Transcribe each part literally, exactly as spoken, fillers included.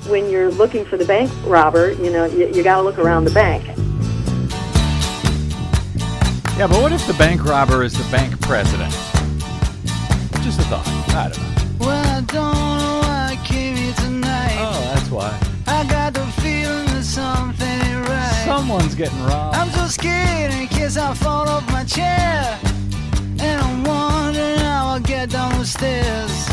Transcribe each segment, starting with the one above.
when you're looking for the bank robber, you know, you, you got to look around the bank. Yeah, but what if the bank robber is the bank president? Just a thought. I don't know. Well, I don't know why I came here tonight. Oh, that's why. I got the feeling that something ain't right. Someone's getting robbed. I'm so scared in case I fall off my chair. And I'm wondering how I'll get down the stairs.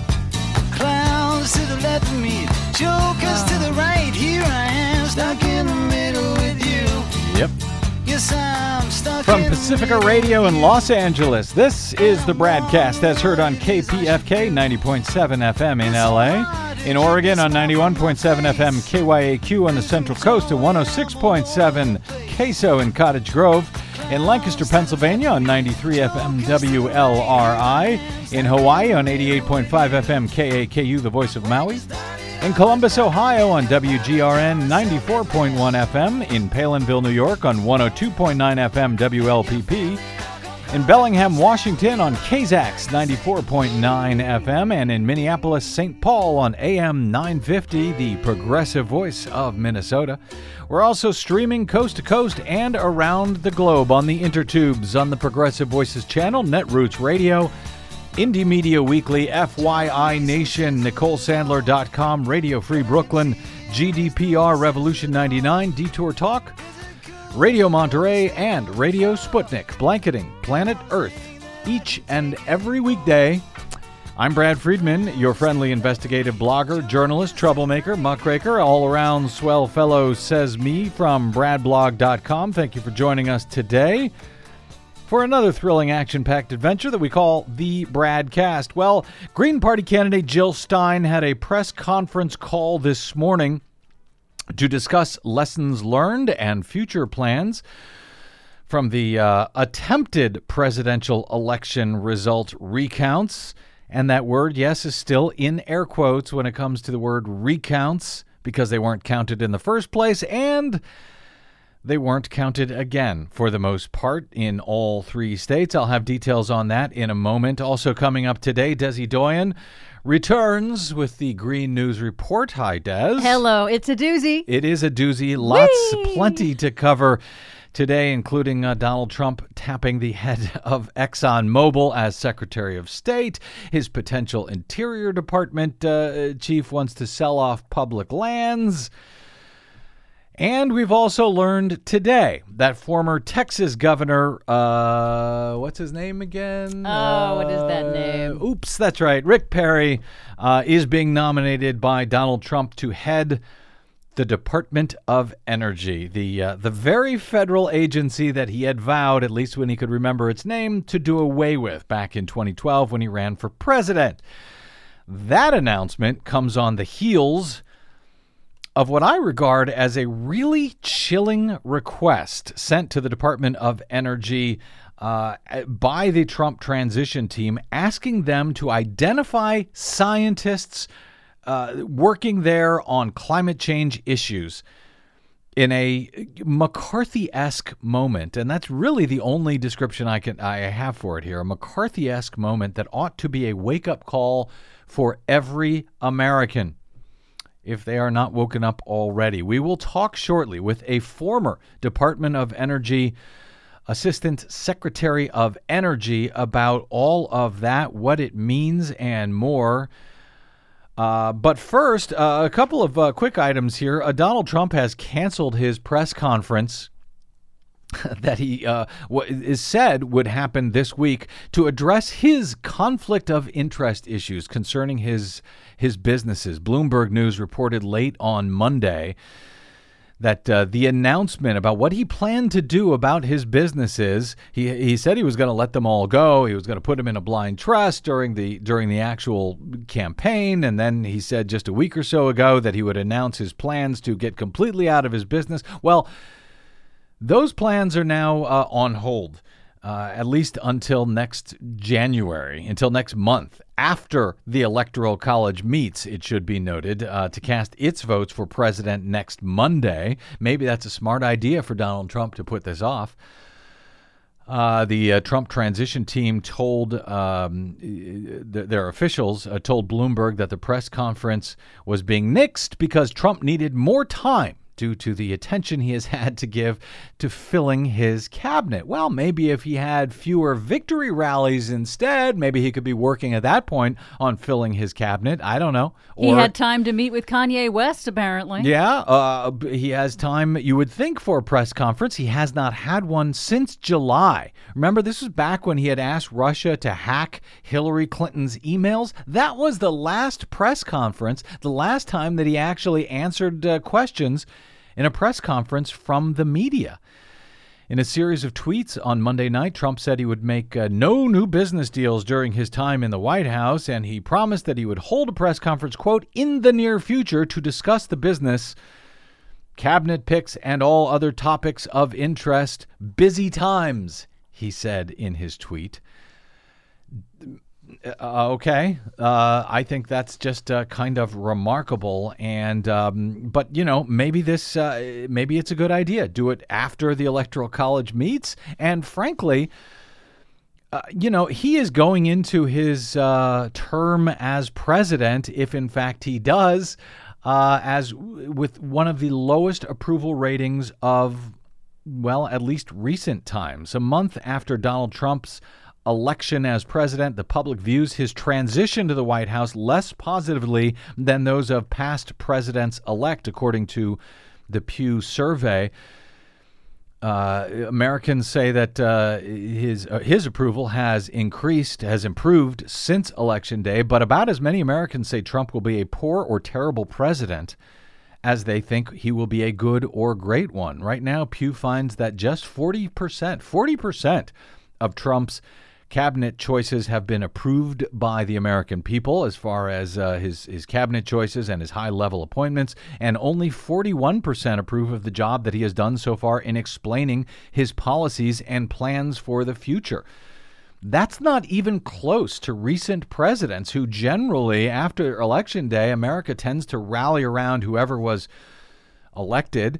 Clowns to the left of me, jokers to the right. Here I am, stuck in the middle with you. Yep. Yes, I'm stuck From in Pacifica Radio in Los Angeles, this is the Bradcast as heard on K P F K ninety point seven F M in L A. In Oregon on ninety-one point seven F M K Y A Q on the Central Coast and one oh six point seven K S O in Cottage Grove. In Lancaster, Pennsylvania on ninety-three F M W L R I. In Hawaii on eighty-eight point five F M K A K U, the voice of Maui. In Columbus, Ohio on W G R N ninety-four point one F M. In Palinville, New York on one oh two point nine F M W L P P. In Bellingham, Washington on K Z A X ninety-four point nine F M. And in Minneapolis, Saint Paul on A M nine fifty, the progressive voice of Minnesota. We're also streaming coast to coast and around the globe on the intertubes on the Progressive Voices channel, Netroots Radio, Indie Media Weekly, F Y I Nation, Nicole Sandler dot com, Radio Free Brooklyn, G D P R Revolution ninety-nine, Detour Talk, Radio Monterey, and Radio Sputnik, blanketing planet Earth each and every weekday. I'm Brad Friedman, your friendly investigative blogger, journalist, troublemaker, muckraker, all-around swell fellow, says me, from brad blog dot com. Thank you for joining us today for another thrilling action-packed adventure that we call the Bradcast. Well, Green Party candidate Jill Stein had a press conference call this morning to discuss lessons learned and future plans from the uh, attempted presidential election result recounts. And that word, yes, is still in air quotes when it comes to the word recounts, because they weren't counted in the first place, and they weren't counted again for the most part in all three states. I'll have details on that in a moment. Also coming up today, Desi Doyen returns with the Green News Report. Hi, Des. Hello. It's a doozy. It is a doozy. Lots, Whee! plenty to cover today, including uh, Donald Trump tapping the head of ExxonMobil as Secretary of State. His potential Interior Department uh, chief wants to sell off public lands. And we've also learned today that former Texas governor, uh, what's his name again? Oh, uh, what is that name? Oops, that's right. Rick Perry uh, is being nominated by Donald Trump to head the Department of Energy, the uh, the very federal agency that he had vowed, at least when he could remember its name, to do away with back in twenty twelve when he ran for president. That announcement comes on the heels of what I regard as a really chilling request sent to the Department of Energy uh, by the Trump transition team, asking them to identify scientists uh, working there on climate change issues in a McCarthy-esque moment. And that's really the only description I can I have for it here, a McCarthy-esque moment that ought to be a wake-up call for every American, if they are not woken up already. We will talk shortly with a former Department of Energy Assistant Secretary of Energy about all of that, what it means, and more. Uh, but first, uh, a couple of uh, quick items here. Uh, Donald Trump has canceled his press conference that he uh, is said would happen this week to address his conflict of interest issues concerning his his businesses. Bloomberg News reported late on Monday that uh, the announcement about what he planned to do about his businesses, he he said he was going to let them all go. He was going to put them in a blind trust during the during the actual campaign, and then he said just a week or so ago that he would announce his plans to get completely out of his business. Well, those plans are now uh, on hold, uh, at least until next January, until next month, after the Electoral College meets, it should be noted, uh, to cast its votes for president next Monday. Maybe that's a smart idea for Donald Trump to put this off. Uh, the uh, Trump transition team told um, th- their officials uh, told Bloomberg that the press conference was being nixed because Trump needed more time due to the attention he has had to give to filling his cabinet. Well, maybe if he had fewer victory rallies instead, maybe he could be working at that point on filling his cabinet. I don't know. He or, had time to meet with Kanye West, apparently. Yeah, uh, he has time, you would think, for a press conference. He has not had one since July. Remember, this was back when he had asked Russia to hack Hillary Clinton's emails. That was the last press conference, the last time that he actually answered uh, questions in a press conference from the media. In a series of tweets on Monday night, Trump said he would make uh, no new business deals during his time in the White House, and he promised that he would hold a press conference, quote, in the near future to discuss the business, cabinet picks, and all other topics of interest. Busy times, he said in his tweet. Uh, okay, uh, I think that's just uh, kind of remarkable, and um, but you know maybe this uh, maybe it's a good idea. Do it after the Electoral College meets, and frankly, uh, you know he is going into his uh, term as president, if in fact he does, uh, as with one of the lowest approval ratings of, well, at least recent times. A month after Donald Trump's election as president, the public views his transition to the White House less positively than those of past presidents-elect, according to the Pew survey. Uh, Americans say that uh, his uh, his approval has increased, has improved since Election Day, but about as many Americans say Trump will be a poor or terrible president as they think he will be a good or great one. Right now, Pew finds that just forty percent, forty percent of Trump's cabinet choices have been approved by the American people as far as uh, his, his cabinet choices and his high-level appointments, and only forty-one percent approve of the job that he has done so far in explaining his policies and plans for the future. That's not even close to recent presidents who generally, after Election Day, America tends to rally around whoever was elected.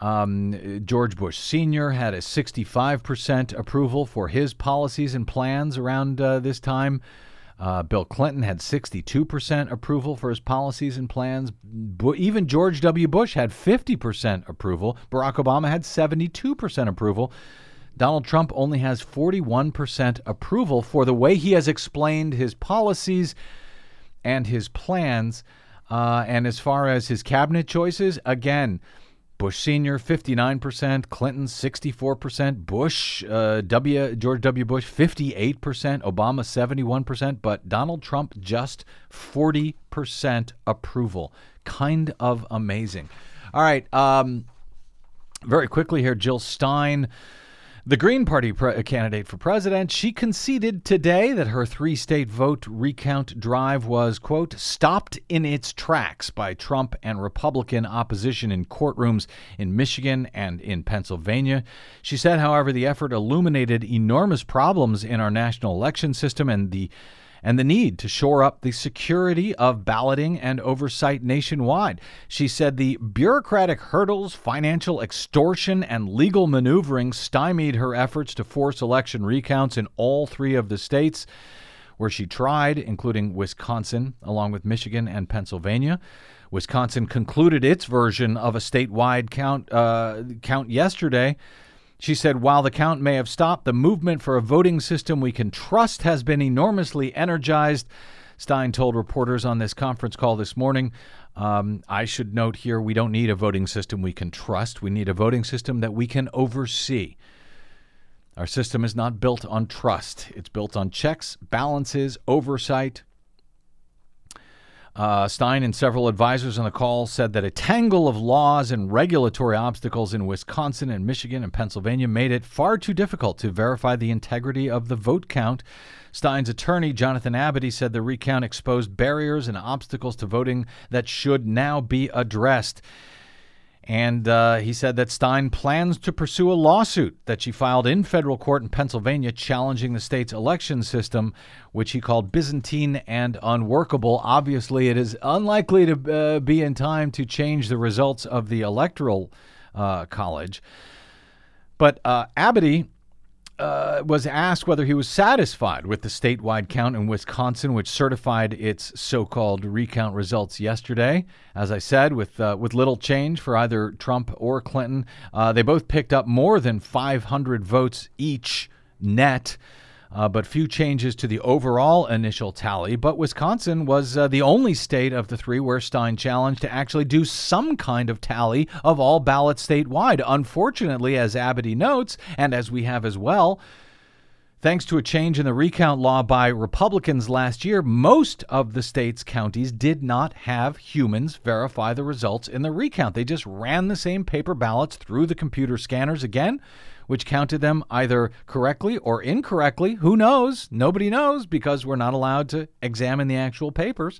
Um, George Bush Senior had a sixty-five percent approval for his policies and plans around uh, this time. Uh, Bill Clinton had sixty-two percent approval for his policies and plans. Bu- even George W. Bush had fifty percent approval. Barack Obama had seventy-two percent approval. Donald Trump only has forty-one percent approval for the way he has explained his policies and his plans. Uh, and as far as his cabinet choices, again, Bush Senior, fifty-nine percent, Clinton, sixty-four percent, Bush, uh, W, George W. Bush, fifty-eight percent, Obama, seventy-one percent, but Donald Trump, just forty percent approval. Kind of amazing. All right, um, very quickly here, Jill Stein, the Green Party pre- candidate for president, she conceded today that her three-state vote recount drive was, quote, stopped in its tracks by Trump and Republican opposition in courtrooms in Michigan and in Pennsylvania. She said, however, the effort illuminated enormous problems in our national election system and the and the need to shore up the security of balloting and oversight nationwide. She said the bureaucratic hurdles, financial extortion, and legal maneuvering stymied her efforts to force election recounts in all three of the states where she tried, including Wisconsin, along with Michigan and Pennsylvania. Wisconsin concluded its version of a statewide count, uh, count yesterday. She said, while the count may have stopped, the movement for a voting system we can trust has been enormously energized. Stein told reporters on this conference call this morning, um, I should note here, we don't need a voting system we can trust. We need a voting system that we can oversee. Our system is not built on trust. It's built on checks, balances, oversight. Uh, Stein and several advisors on the call said that a tangle of laws and regulatory obstacles in Wisconsin and Michigan and Pennsylvania made it far too difficult to verify the integrity of the vote count. Stein's attorney, Jonathan Abity, said the recount exposed barriers and obstacles to voting that should now be addressed. And uh, he said that Stein plans to pursue a lawsuit that she filed in federal court in Pennsylvania challenging the state's election system, which he called Byzantine and unworkable. Obviously, it is unlikely to uh, be in time to change the results of the electoral uh, college. But uh, Abity uh, was asked whether he was satisfied with the statewide count in Wisconsin, which certified its so-called recount results yesterday. As I said, with uh, with little change for either Trump or Clinton, uh, they both picked up more than five hundred votes each net. Uh, but few changes to the overall initial tally. But Wisconsin was uh, the only state of the three where Stein challenged to actually do some kind of tally of all ballots statewide. Unfortunately, as Abity notes, and as we have as well, thanks to a change in the recount law by Republicans last year, most of the state's counties did not have humans verify the results in the recount. They just ran the same paper ballots through the computer scanners again, which counted them either correctly or incorrectly. Who knows? Nobody knows, because we're not allowed to examine the actual papers.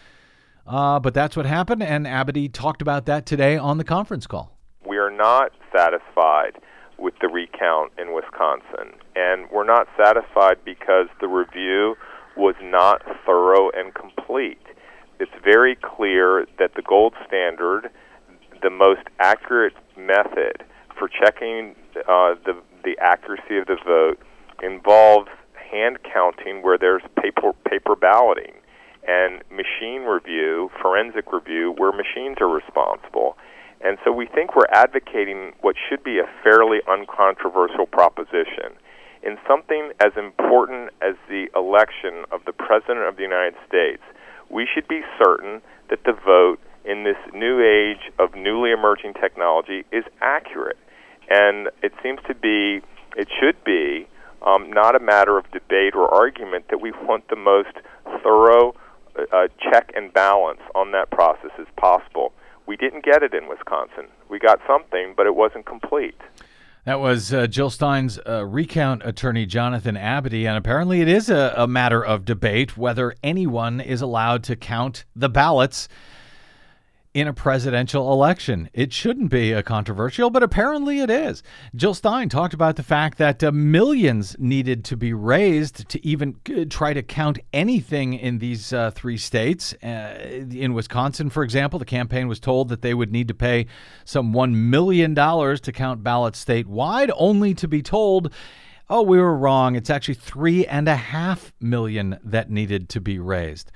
Uh, but that's what happened, and Abity talked about that today on the conference call. We are not satisfied with the recount in Wisconsin, and we're not satisfied because the review was not thorough and complete. It's very clear that the gold standard, the most accurate method for checking uh, the the accuracy of the vote, involves hand counting where there's paper paper balloting, and machine review, forensic review, where machines are responsible. And so we think we're advocating what should be a fairly uncontroversial proposition. In something as important as the election of the President of the United States, we should be certain that the vote in this new age of newly emerging technology is accurate. And it seems to be, it should be, um, not a matter of debate or argument that we want the most thorough uh, check and balance on that process as possible. We didn't get it in Wisconsin. We got something, but it wasn't complete. That was uh, Jill Stein's uh, recount attorney, Jonathan Abity, and apparently it is a, a matter of debate whether anyone is allowed to count the ballots in a presidential election. It shouldn't be a controversial, but apparently it is. Jill Stein talked about the fact that uh, millions needed to be raised to even uh, try to count anything in these uh, three states. Uh, in Wisconsin, for example, the campaign was told that they would need to pay some one million dollars to count ballots statewide, only to be told, oh, we were wrong. It's actually three and a half million that needed to be raised.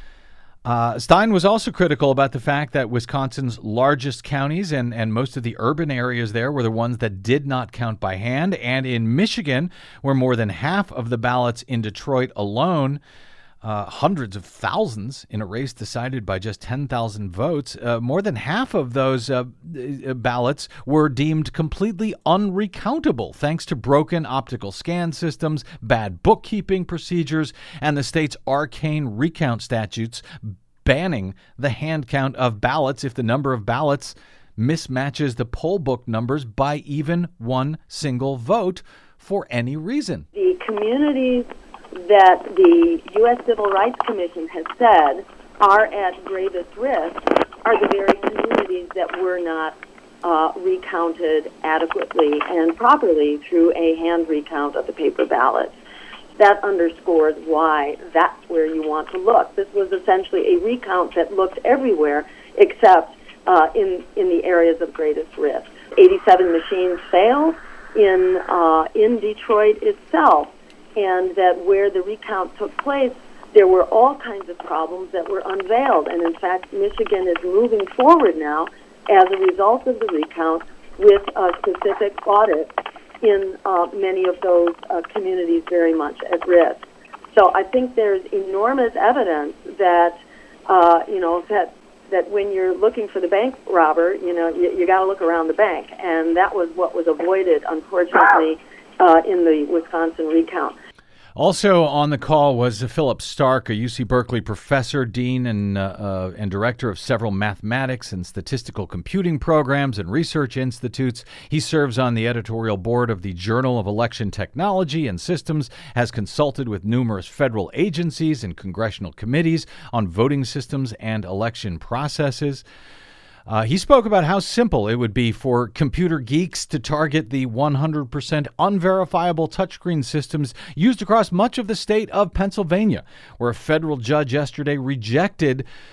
Uh, Stein was also critical about the fact that Wisconsin's largest counties and, and most of the urban areas there were the ones that did not count by hand. And in Michigan, where more than half of the ballots in Detroit alone, uh, hundreds of thousands in a race decided by just ten thousand votes, uh, more than half of those uh, ballots were deemed completely unrecountable thanks to broken optical scan systems, bad bookkeeping procedures, and the state's arcane recount statutes banning the hand count of ballots if the number of ballots mismatches the poll book numbers by even one single vote for any reason. The communities that the U S Civil Rights Commission has said are at gravest risk are the very communities that were not uh, recounted adequately and properly through a hand recount of the paper ballots. That underscores why that's where you want to look. This was essentially a recount that looked everywhere except uh, in, in the areas of greatest risk. eighty-seven machines failed in, uh, in Detroit itself, and that where the recount took place, there were all kinds of problems that were unveiled. And in fact, Michigan is moving forward now as a result of the recount with a specific audit in uh, many of those uh, communities very much at risk. So I think there's enormous evidence that, uh, you know, that that when you're looking for the bank robber, you know, you, you got to look around the bank. And that was what was avoided, unfortunately, uh, in the Wisconsin recount. Also on the call was Philip Stark, a U C Berkeley professor, dean, and uh, uh, and director of several mathematics and statistical computing programs and research institutes. He serves on the editorial board of the Journal of Election Technology and Systems, has consulted with numerous federal agencies and congressional committees on voting systems and election processes. Uh, he spoke about how simple it would be for computer geeks to target the one hundred percent unverifiable touchscreen systems used across much of the state of Pennsylvania, where a federal judge yesterday rejected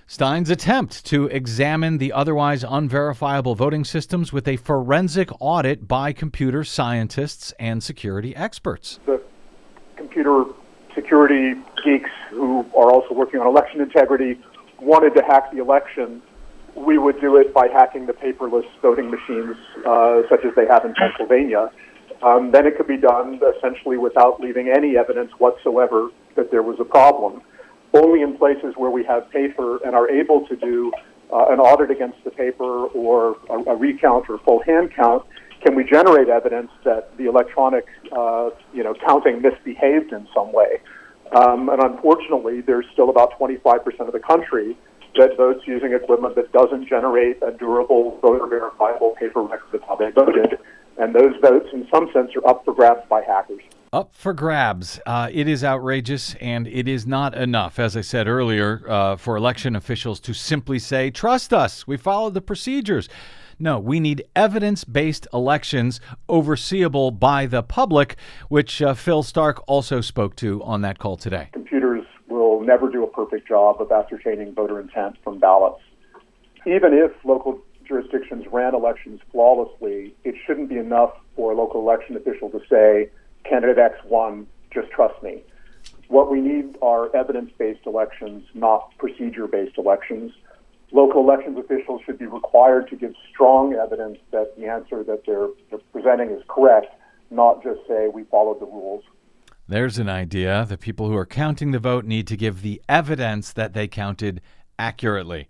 Stein's attempt to examine the otherwise unverifiable voting systems with a forensic audit by computer scientists and security experts. The computer security geeks who are also working on election integrity wanted to hack the election. We would do it by hacking the paperless voting machines, uh, such as they have in Pennsylvania. Um, then it could be done essentially without leaving any evidence whatsoever that there was a problem. Only in places where we have paper and are able to do uh, an audit against the paper or a, a recount or full hand count can we generate evidence that the electronic, uh, you know, counting misbehaved in some way. Um, and unfortunately, there's still about twenty-five percent of the country that votes using equipment that doesn't generate a durable, voter verifiable paper record of how they voted. And those votes, in some sense, are up for grabs by hackers. Up for grabs. Uh, it is outrageous, and it is not enough, as I said earlier, uh, for election officials to simply say, trust us, we followed the procedures. No, we need evidence-based elections overseeable by the public, which uh, Phil Stark also spoke to on that call today. Computers will never do a perfect job of ascertaining voter intent from ballots. Even if local jurisdictions ran elections flawlessly, it shouldn't be enough for a local election official to say, candidate X won, just trust me. What we need are evidence-based elections, not procedure-based elections. Local elections officials should be required to give strong evidence that the answer that they're, they're presenting is correct, not just say we followed the rules. There's an idea. The people who are counting the vote need to give the evidence that they counted accurately.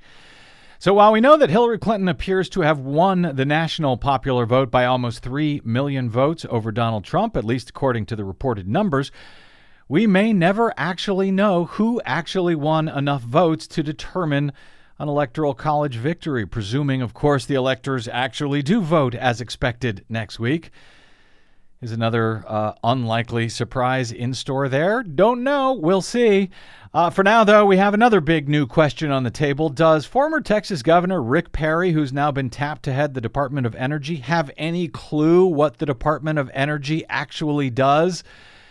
So while we know that Hillary Clinton appears to have won the national popular vote by almost three million votes over Donald Trump, at least according to the reported numbers, we may never actually know who actually won enough votes to determine an electoral college victory, presuming, of course, the electors actually do vote as expected next week. Is another uh, unlikely surprise in store there? Don't know. We'll see. Uh, for now, though, we have another big new question on the table. Does former Texas Governor Rick Perry, who's now been tapped to head the Department of Energy, have any clue what the Department of Energy actually does?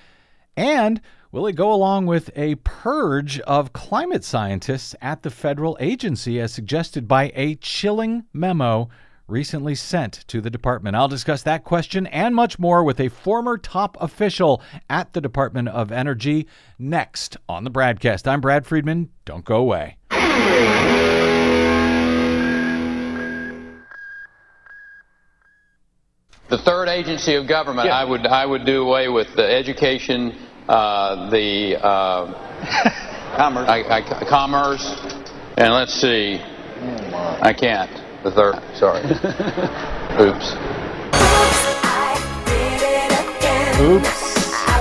And will it go along with a purge of climate scientists at the federal agency, as suggested by a chilling memo recently sent to the department? I'll discuss that question and much more with a former top official at the Department of Energy next on the Bradcast. I'm Brad Friedman. Don't go away. The third agency of government, yeah. I would I would do away with the education, uh, the uh, commerce, I, I, commerce, and let's see, oh I can't. The third, sorry. Oops. Oops.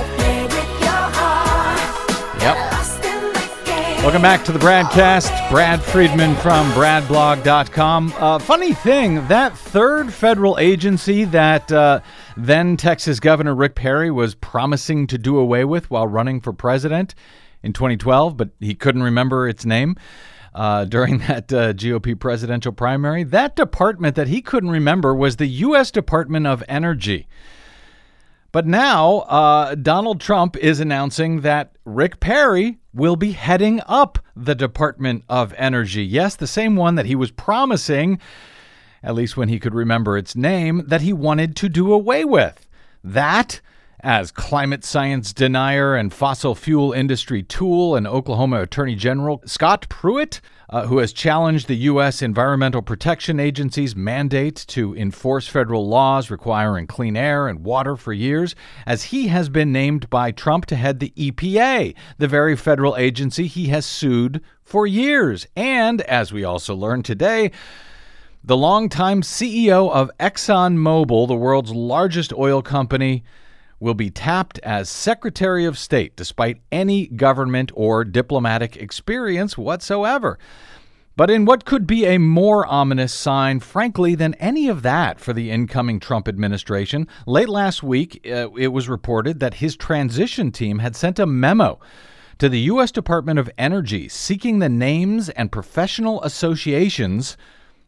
Yep. Welcome back to the Bradcast. Brad Friedman from brad blog dot com. Uh, funny thing, that third federal agency that uh, then Texas Governor Rick Perry was promising to do away with while running for president in twenty twelve, but he couldn't remember its name. Uh, during that uh, G O P presidential primary, that department that he couldn't remember was the U S Department of Energy. But now uh, Donald Trump is announcing that Rick Perry will be heading up the Department of Energy. Yes, the same one that he was promising, at least when he could remember its name, that he wanted to do away with. That, as climate science denier and fossil fuel industry tool and Oklahoma Attorney General Scott Pruitt, uh, who has challenged the U S Environmental Protection Agency's mandate to enforce federal laws requiring clean air and water for years, as he has been named by Trump to head the E P A, the very federal agency he has sued for years. And, as we also learned today, the longtime C E O of ExxonMobil, the world's largest oil company, will be tapped as Secretary of State despite any government or diplomatic experience whatsoever. But in what could be a more ominous sign, frankly, than any of that for the incoming Trump administration, late last week uh, it was reported that his transition team had sent a memo to the U S Department of Energy seeking the names and professional associations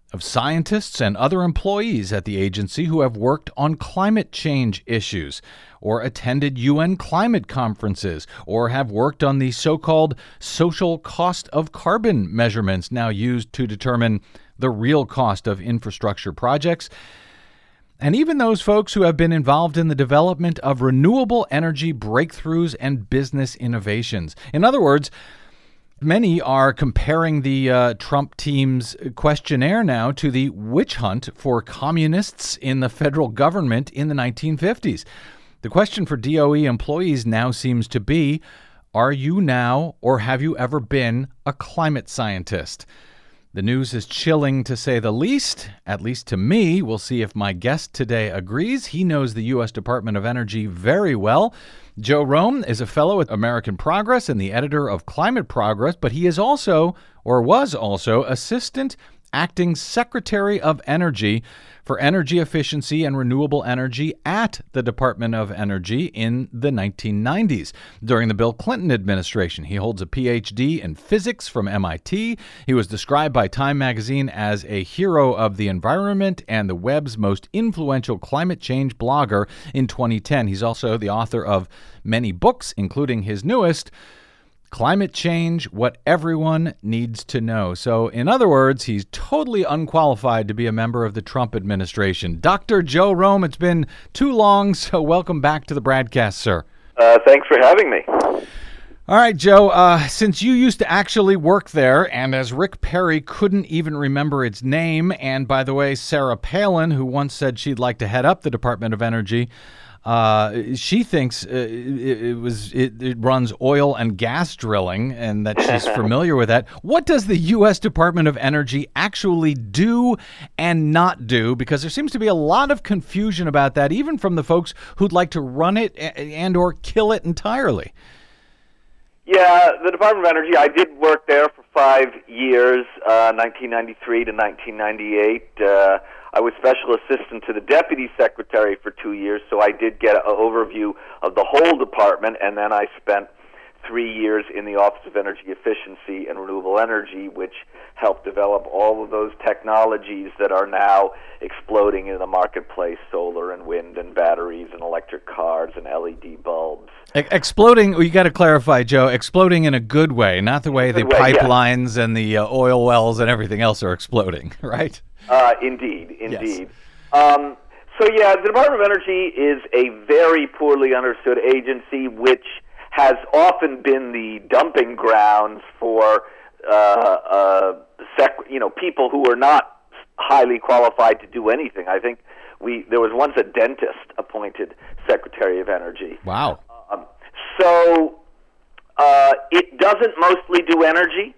of scientists and other employees at the agency who have worked on climate change issues, or attended U N climate conferences, or have worked on the so-called social cost of carbon measurements now used to determine the real cost of infrastructure projects. And even those folks who have been involved in the development of renewable energy breakthroughs and business innovations. In other words, many are comparing the uh, Trump team's questionnaire now to the witch hunt for communists in the federal government in the nineteen fifties. The question for D O E employees now seems to be, are you now or have you ever been a climate scientist? The news is chilling, to say the least, at least to me. We'll see if my guest today agrees. He knows the U S Department of Energy very well. Joe Romm is a fellow at American Progress and the editor of Climate Progress, but he is also, or was also, Assistant Acting Secretary of Energy for Energy Efficiency and Renewable Energy at the Department of Energy in the nineteen nineties. During the Bill Clinton administration, he holds a P H D in physics from M I T. He was described by Time magazine as a hero of the environment and the web's most influential climate change blogger in twenty ten. He's also the author of many books, including his newest, Climate Change, What Everyone Needs to Know. So, in other words, he's totally unqualified to be a member of the Trump administration. Doctor Joe Romm, it's been too long, so welcome back to the broadcast, sir. Uh, thanks for having me. All right, Joe, uh, since you used to actually work there, and as Rick Perry couldn't even remember its name, and by the way, Sarah Palin, who once said she'd like to head up the Department of Energy, Uh, she thinks uh, it, it was it, it runs oil and gas drilling, and that she's familiar with that. What does the U S Department of Energy actually do and not do? Because there seems to be a lot of confusion about that, even from the folks who'd like to run it and or kill it entirely. Yeah, the Department of Energy, I did work there for five years, uh, nineteen ninety-three to nineteen ninety-eight. Uh, I was special assistant to the deputy secretary for two years, so I did get an overview of the whole department, and then I spent three years in the Office of Energy Efficiency and Renewable Energy, which helped develop all of those technologies that are now exploding in the marketplace, solar and wind and batteries and electric cars and L E D bulbs. E- exploding, well, you got to clarify, Joe, exploding in a good way, not the way the way, pipelines yeah. and the uh, oil wells and everything else are exploding, right? Uh, indeed, indeed. Yes. Um, so, yeah, the Department of Energy is a very poorly understood agency, which has often been the dumping grounds for uh, uh, sec- you know, people who are not highly qualified to do anything. I think we there was once a dentist appointed Secretary of Energy. Wow. Um, so uh, it doesn't mostly do energy.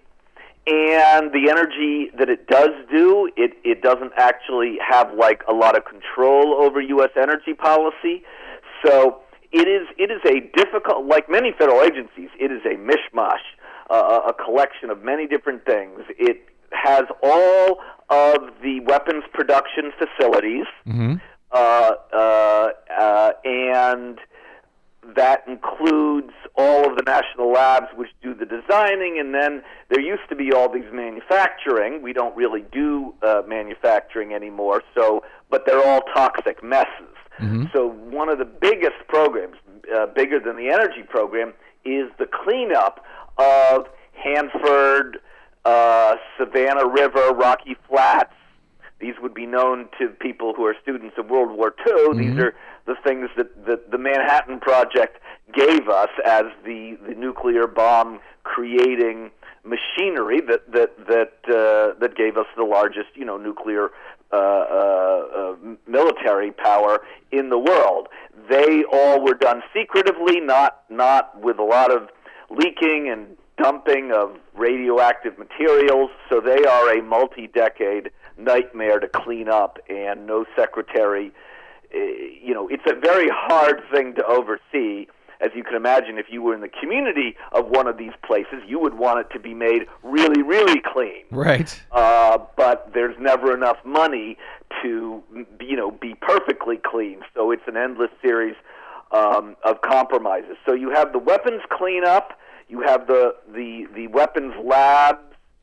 And the energy that it does do, it, it doesn't actually have like a lot of control over U S energy policy. So it is it is a difficult, like many federal agencies, it is a mishmash, uh, a collection of many different things. It has all of the weapons production facilities, Mm-hmm. uh, uh, uh, and that includes all of the national labs which do the designing, and then there used to be all these manufacturing. We don't really do uh, manufacturing anymore, so but they're all toxic messes. Mm-hmm. So one of the biggest programs, uh, bigger than the energy program, is the cleanup of Hanford, uh, Savannah River, Rocky Flats. These would be known to people who are students of World War Two. Mm-hmm. These are the things that, that the Manhattan Project gave us as the, the nuclear bomb creating machinery that that that uh, that gave us the largest, you know, nuclear uh, uh, uh, military power in the world. They all were done secretively, not not with a lot of leaking and dumping of radioactive materials. So they are a multi-decade nightmare to clean up, and no secretary, uh, you know, it's a very hard thing to oversee. As you can imagine, if you were in the community of one of these places, you would want it to be made really, really clean. Right. Uh, but there's never enough money to, you know, be perfectly clean. So it's an endless series um, of compromises. So you have the weapons cleanup, you have the, the, the weapons labs,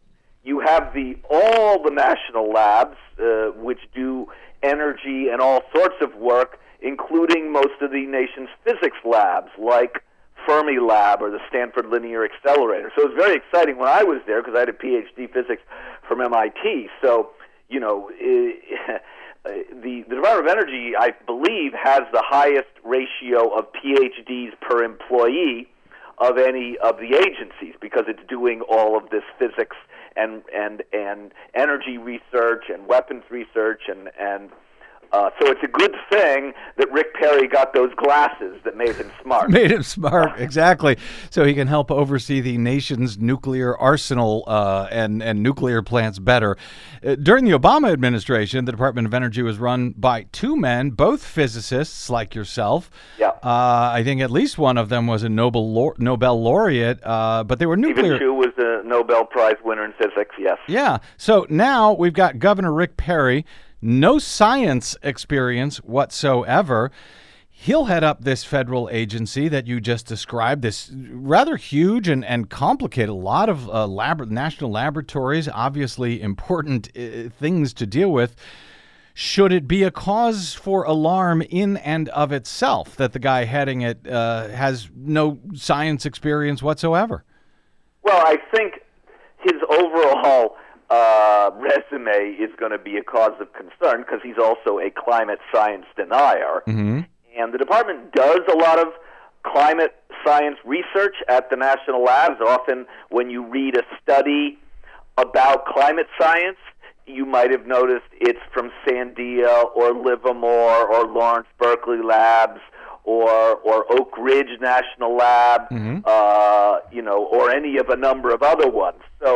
you have the all the national labs, uh, which do energy and all sorts of work, including most of the nation's physics labs, like Fermilab or the Stanford Linear Accelerator. So it was very exciting when I was there because I had a P H D physics from M I T. So, you know, the, the Department of Energy, I believe, has the highest ratio of P H Ds per employee of any of the agencies because it's doing all of this physics and and and energy research and weapons research and and Uh, so it's a good thing that Rick Perry got those glasses that made him smart. Made him smart, exactly. So he can help oversee the nation's nuclear arsenal uh, and, and nuclear plants better. Uh, during the Obama administration, the Department of Energy was run by two men, both physicists like yourself. Yeah. Uh, I think at least one of them was a Nobel, lau- Nobel laureate, uh, but they were nuclear. Stephen Chu was a Nobel Prize winner in physics, yes. Yeah. So now we've got Governor Rick Perry. No science experience whatsoever. He'll head up this federal agency that you just described, this rather huge and, and complicated, a lot of uh, lab- national laboratories, obviously important uh, things to deal with. Should it be a cause for alarm in and of itself that the guy heading it uh, has no science experience whatsoever? Well, I think his overall Uh, resume is going to be a cause of concern because he's also a climate science denier. Mm-hmm. And the department does a lot of climate science research at the national labs. Often when you read a study about climate science, you might have noticed it's from Sandia or Livermore or Lawrence Berkeley Labs or or Oak Ridge National Lab, mm-hmm. uh, you know, or any of a number of other ones. So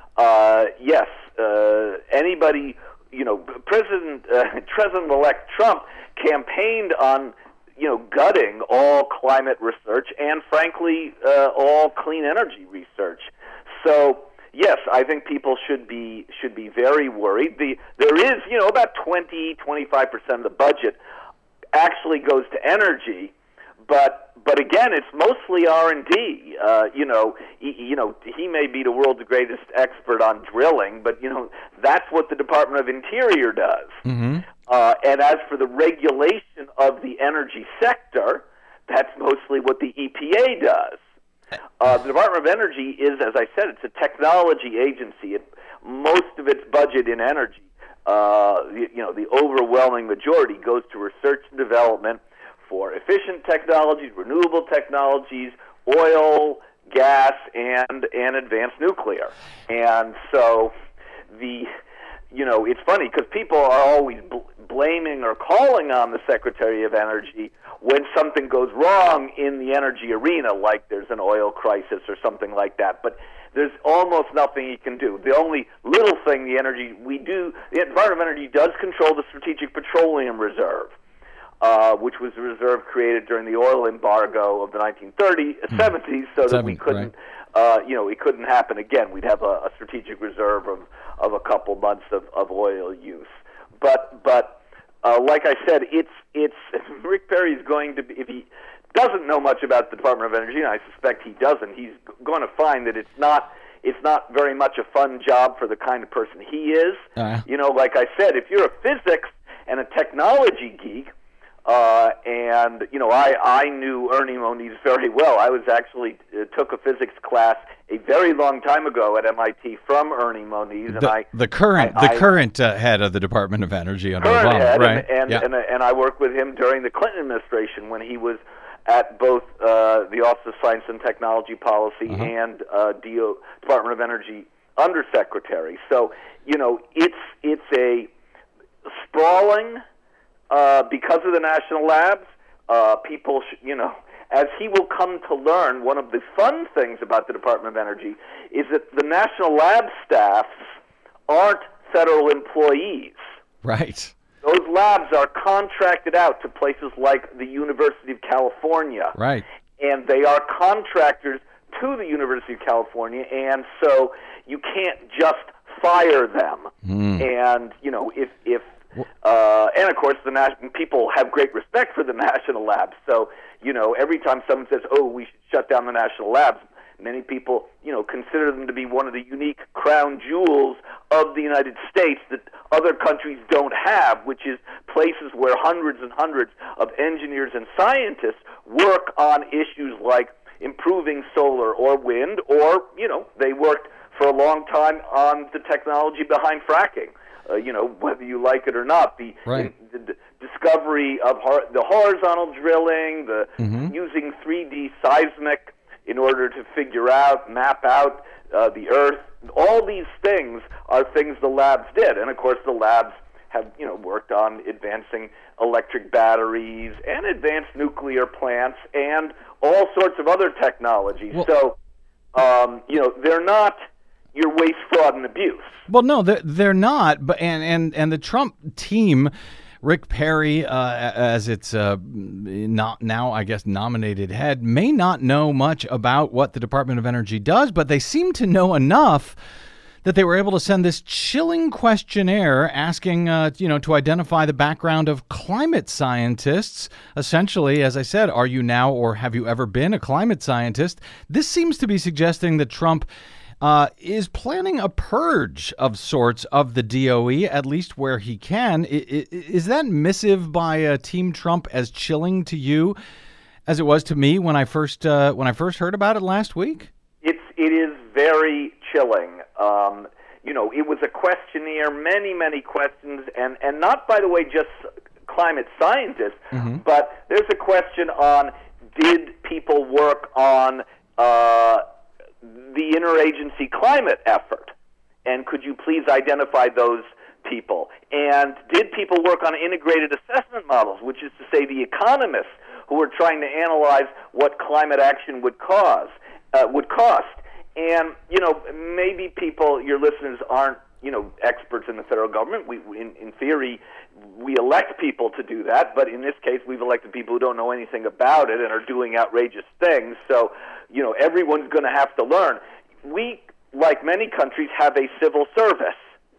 Uh, yes, uh, anybody, you know, President uh, President-elect Trump campaigned on, you know, gutting all climate research and, frankly, uh, all clean energy research. So, yes, I think people should be should be very worried. The there is, you know, about twenty, twenty-five percent of the budget actually goes to energy, but. But again, it's mostly R and D. Uh, you know, he, you know, he may be the world's greatest expert on drilling, but you know, that's what the Department of Interior does. Mm-hmm. Uh, and as for the regulation of the energy sector, that's mostly what the E P A does. Uh, the Department of Energy is, as I said, it's a technology agency. It, most of its budget in energy, uh, you, you know, the overwhelming majority goes to research and development for efficient technologies, renewable technologies, oil, gas, and and advanced nuclear. And so the, you know, it's funny because people are always bl- blaming or calling on the Secretary of Energy when something goes wrong in the energy arena, like there's an oil crisis or something like that. But there's almost nothing he can do. The only little thing the energy we do, the Department of Energy does control the Strategic Petroleum Reserve. Uh, which was a reserve created during the oil embargo of the nineteen thirties, seventies, so that Seven, we couldn't, right. uh, you know, it couldn't happen again. We'd have a, a strategic reserve of, of a couple months of, of oil use. But but uh, like I said, it's it's Rick Perry's going to be, if he doesn't know much about the Department of Energy, and I suspect he doesn't, he's going to find that it's not it's not very much a fun job for the kind of person he is. Uh. You know, like I said, if you're a physics and a technology geek. Uh, and, you know, I, I knew Ernie Moniz very well. I was actually uh, took a physics class a very long time ago at M I T from Ernie Moniz. And the, I, the current I, the I, current uh, head of the Department of Energy under current Obama, head, right? And, and, yeah. and, and I worked with him during the Clinton administration when he was at both uh, the Office of Science and Technology Policy uh-huh. and uh, D O, Department of Energy Undersecretary. So, you know, it's it's a sprawling... Uh, because of the national labs, uh, people, sh- you know, as he will come to learn, one of the fun things about the Department of Energy is that the national lab staffs aren't federal employees. Right. Those labs are contracted out to places like the University of California. Right. And they are contractors to the University of California, and so you can't just fire them. Mm. And, you know, if if Uh, and of course, the nas- people have great respect for the national labs. So, you know, every time someone says, "Oh, we should shut down the national labs," Many people, you know, consider them to be one of the unique crown jewels of the United States that other countries don't have, which is places where hundreds and hundreds of engineers and scientists work on issues like improving solar or wind, or, you know, they worked for a long time on the technology behind fracking. Uh, you know, whether you like it or not, the, right. the, the discovery of hor- the horizontal drilling, the mm-hmm. using three D seismic in order to figure out, map out uh, the Earth. All these things are things the labs did, and of course the labs have, you know, worked on advancing electric batteries and advanced nuclear plants and all sorts of other technologies. Well, so, um, you know, they're not your waste, fraud, and abuse. Well, no, they're, they're not. But and, and and the Trump team, Rick Perry, uh, as its uh, not now, I guess, nominated head, may not know much about what the Department of Energy does, but they seem to know enough that they were able to send this chilling questionnaire asking, uh, you know, to identify the background of climate scientists. Essentially, as I said, are you now or have you ever been a climate scientist? This seems to be suggesting that Trump Uh, is planning a purge of sorts of the D O E, at least where he can. I, I, is that missive by uh, Team Trump as chilling to you as it was to me when I first uh, when I first heard about it last week? It's it is very chilling. Um, you know, it was a questionnaire, many many questions, and and not, by the way, just climate scientists, mm-hmm. but there's a question on, did people work on Uh, the interagency climate effort, and could you please identify those people? And did people work on integrated assessment models, which is to say the economists who were trying to analyze what climate action would cause, uh, would cost? And, you know, maybe people, your listeners, aren't, you know, experts in the federal government. We, in, in theory, we elect people to do that, but in this case, we've elected people who don't know anything about it and are doing outrageous things. So, you know, everyone's going to have to learn. We, like many countries, have a civil service.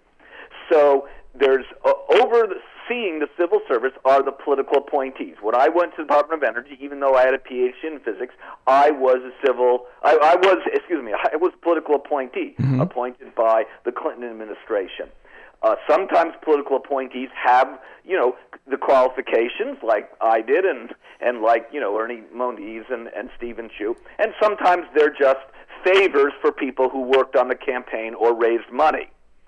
So there's uh, overseeing the civil service are the political appointees. When I went to the Department of Energy, even though I had a P H D in physics, I was a civil. I, I was, excuse me, I was a political appointee, mm-hmm. appointed by the Clinton administration. Uh, sometimes political appointees have, you know, the qualifications like I did, and and like, you know, Ernie Moniz and, and Stephen Chu. And sometimes they're just favors for people who worked on the campaign or raised money.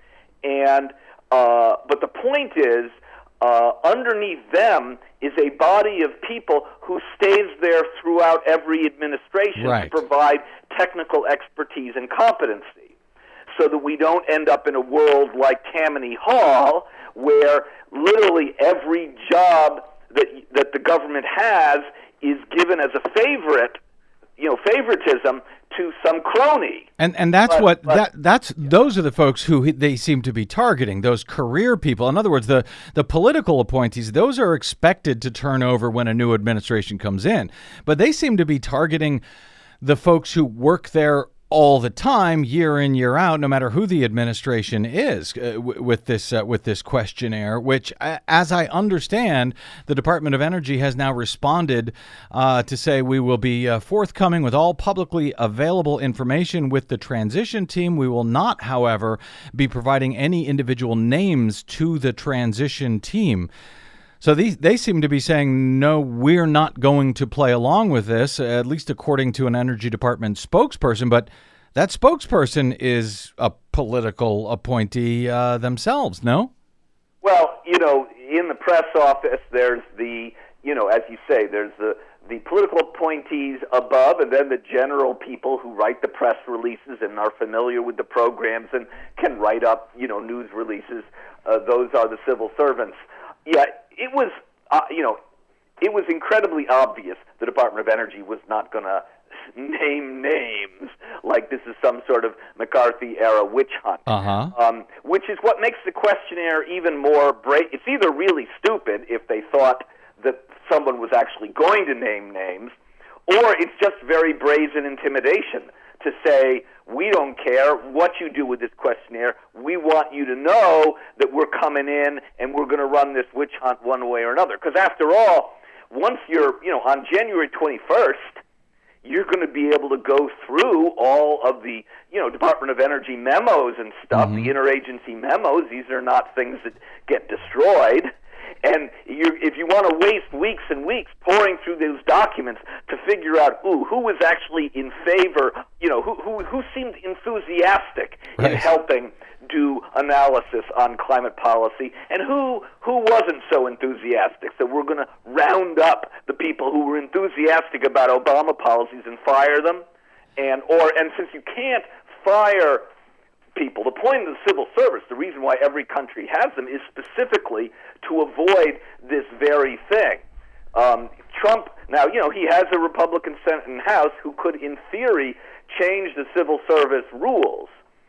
And uh, but the point is, uh, underneath them is a body of people who stays there throughout every administration right. to provide technical expertise and competency, so that we don't end up in a world like Tammany Hall, where literally every job that that the government has is given as a favorite, you know, favoritism to some crony. And and that's but, what but, that that's yeah. those are the folks who they seem to be targeting, those career people. In other words, the the political appointees, those are expected to turn over when a new administration comes in. But they seem to be targeting the folks who work there all the time, year in, year out, no matter who the administration is, uh, w- with this uh, with this questionnaire, which, uh, as I understand, the Department of Energy has now responded uh, to say we will be uh, forthcoming with all publicly available information with the transition team. We will not, however, be providing any individual names to the transition team. So these, they seem to be saying, no, we're not going to play along with this, at least according to an Energy Department spokesperson. But that spokesperson is a political appointee uh, themselves, no? Well, you know, in the press office, there's the, you know, as you say, there's the, the political appointees above, and then the general people who write the press releases and are familiar with the programs and can write up, you know, news releases. Uh, those are the civil servants. Yeah, it was, uh, you know, it was incredibly obvious the Department of Energy was not going to name names like this is some sort of McCarthy-era witch hunt, uh-huh. um, which is what makes the questionnaire even more bra- It's either really stupid if they thought that someone was actually going to name names, or it's just very brazen intimidation to say, we don't care what you do with this questionnaire. We want you to know that we're coming in and we're going to run this witch hunt one way or another. Because after all, once you're, you know, on January twenty-first, you're going to be able to go through all of the, you know, Department of Energy memos and stuff, mm-hmm. the interagency memos. These are not things that get destroyed. And you, if you want to waste weeks and weeks pouring through those documents to figure out, ooh, who was actually in favor, you know, who who, who seemed enthusiastic right. in helping do analysis on climate policy, and who who wasn't so enthusiastic. So we're going to round up the people who were enthusiastic about Obama policies and fire them, and or and since you can't fire people, the point of the civil service, the reason why every country has them, is specifically to avoid this very thing. Um, Trump, now, you know, he has a Republican Senate and House who could, in theory, change the civil service rules.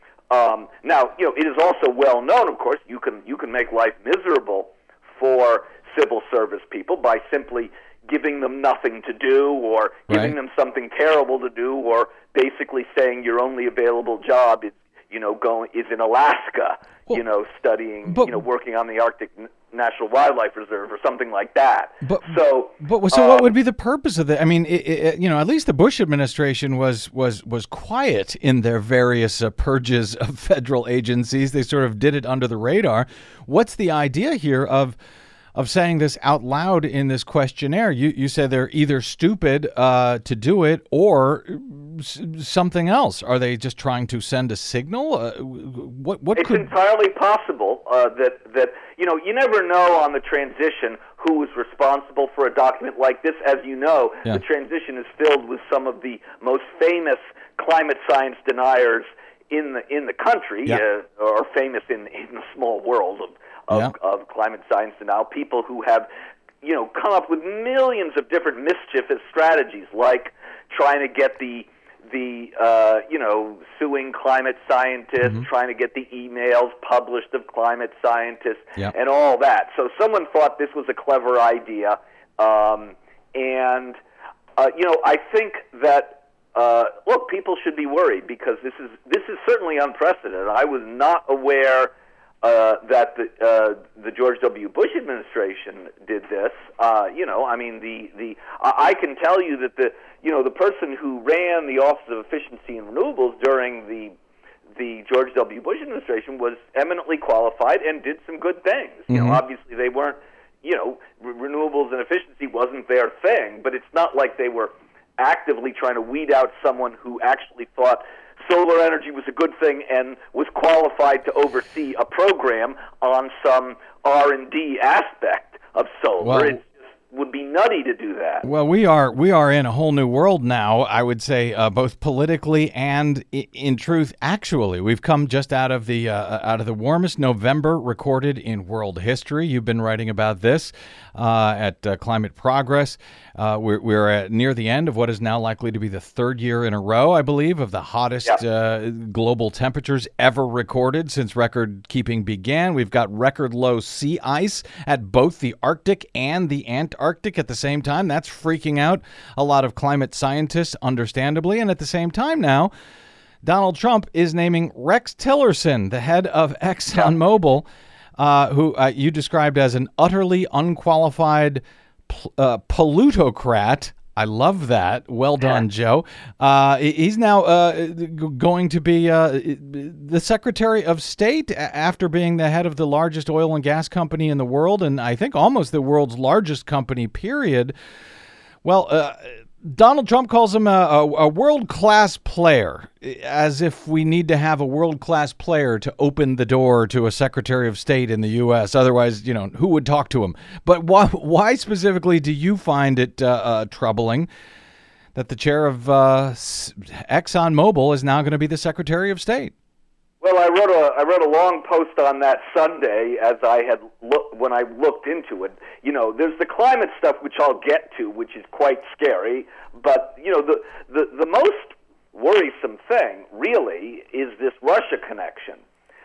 Um, now, you know, it is also well known, of course, you can you can make life miserable for civil service people by simply giving them nothing to do, or giving right. them something terrible to do, or basically saying your only available job is, you know, going is in Alaska, well, you know, studying, but, you know, working on the Arctic National Wildlife Reserve or something like that. But so, but so, um, what would be the purpose of that? I mean, it, it, you know, at least the Bush administration was was was quiet in their various uh, purges of federal agencies. They sort of did it under the radar. What's the idea here of of saying this out loud in this questionnaire? You you said they're either stupid uh, to do it or s- something else. Are they just trying to send a signal? Uh, what what it's could... entirely possible uh, that that you know you never know on the transition who is responsible for a document like this. As you know, yeah. the transition is filled with some of the most famous climate science deniers in the in the country, yeah. uh, or famous in in the small world of. Of, yeah. of climate science denial, people who have, you know, come up with millions of different mischievous strategies, like trying to get the, the uh, you know, suing climate scientists, mm-hmm. trying to get the emails published of climate scientists, yeah. and all that. So someone thought this was a clever idea, um, and, uh, you know, I think that, uh, look, people should be worried, because this is this is certainly unprecedented. I was not aware Uh, that the uh, the George W. Bush administration did this. Uh, you know, I mean, the the I can tell you that the you know the person who ran the Office of Efficiency and Renewables during the the George W. Bush administration was eminently qualified and did some good things. Mm-hmm. You know, obviously they weren't. You know, re- renewables and efficiency wasn't their thing, but it's not like they were actively trying to weed out someone who actually thought solar energy was a good thing and was qualified to oversee a program on some R and D aspect of solar. Well, it just would be nutty to do that. Well, we are we are in a whole new world now, I would say, uh, both politically and I- in truth, actually. We've come just out of the uh, out of the warmest November recorded in world history. You've been writing about this uh, at uh, Climate Progress. Uh, we're we're at near the end of what is now likely to be the third year in a row, I believe, of the hottest yeah. uh, global temperatures ever recorded since record keeping began. We've got record low sea ice at both the Arctic and the Antarctic at the same time. That's freaking out a lot of climate scientists, understandably. And at the same time now, Donald Trump is naming Rex Tillerson, the head of ExxonMobil, uh, who uh, you described as an utterly unqualified Uh, pollutocrat. I love that. Well done, yeah. Joe. Uh, he's now uh, going to be uh, the Secretary of State after being the head of the largest oil and gas company in the world, and I think almost the world's largest company, period. Well, uh, Donald Trump calls him a, a, a world-class player, as if we need to have a world-class player to open the door to a Secretary of State in the U S. Otherwise, you know, who would talk to him? But why, why specifically do you find it uh, uh, troubling that the chair of uh, ExxonMobil is now going to be the Secretary of State? Well, I wrote a I wrote a long post on that Sunday as I had look when I looked into it. You know, there's the climate stuff which I'll get to, which is quite scary. But you know, the the, the most worrisome thing really is this Russia connection.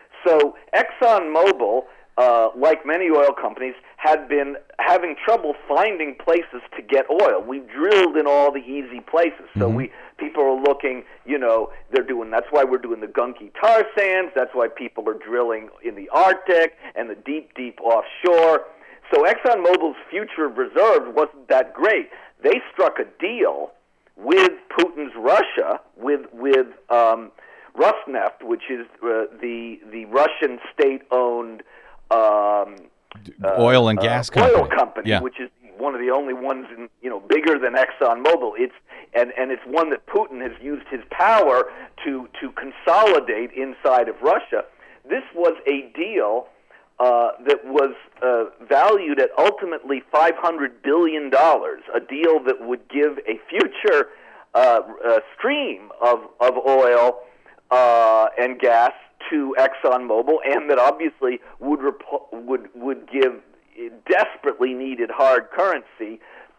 So ExxonMobil, uh, like many oil companies, had been having trouble finding places to get oil. We drilled in all the easy places, so mm-hmm. we people are looking. You know, they're doing. That's why we're doing the gunky tar sands. That's why people are drilling in the Arctic and the deep, deep offshore. So ExxonMobil's future of reserves wasn't that great. They struck a deal with Putin's Russia, with with um, Rosneft, which is uh, the the Russian state-owned um, uh, oil and gas uh, company. oil company, yeah. which is one of the only ones in, you know, bigger than ExxonMobil. It's and and it's one that Putin has used his power to to consolidate inside of Russia. This was a deal uh, that was uh, valued at ultimately five hundred billion dollars, a deal that would give a future uh, uh, stream of of oil uh, and gas to ExxonMobil, and that obviously would repo- would would give desperately needed hard currency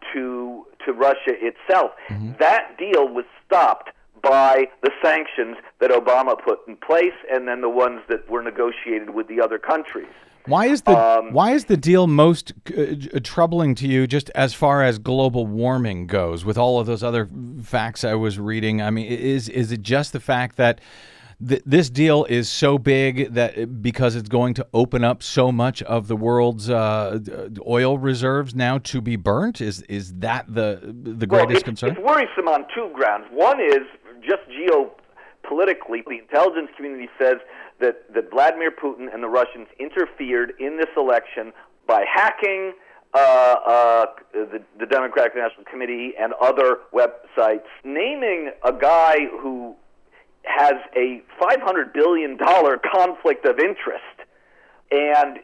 to to Russia itself. Mm-hmm. That deal was stopped by the sanctions that Obama put in place, and then the ones that were negotiated with the other countries. Why is the um, why is the deal most uh, troubling to you, just as far as global warming goes? With all of those other facts I was reading, I mean, is is it just the fact that th- this deal is so big that because it's going to open up so much of the world's uh, oil reserves now to be burnt? Is is that the the greatest well, it's, concern? It's worrisome on two grounds. One is just geopolitically. The intelligence community says that, that Vladimir Putin and the Russians interfered in this election by hacking uh, uh, the, the Democratic National Committee and other websites, naming a guy who has a five hundred billion dollars conflict of interest and